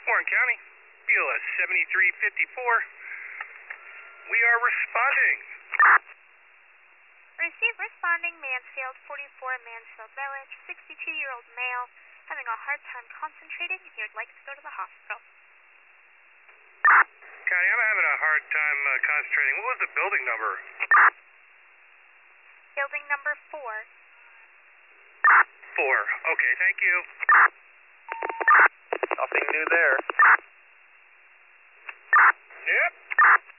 Warren County, BLS 7354. We are responding. Receive responding Mansfield, 44 Mansfield Village, 62-year-old male, having a hard time concentrating and you'd like to go to the hospital. County, I'm having a hard time concentrating. What was the building number? Building number 4. 4. Okay, thank you. Nothing new there. Yep.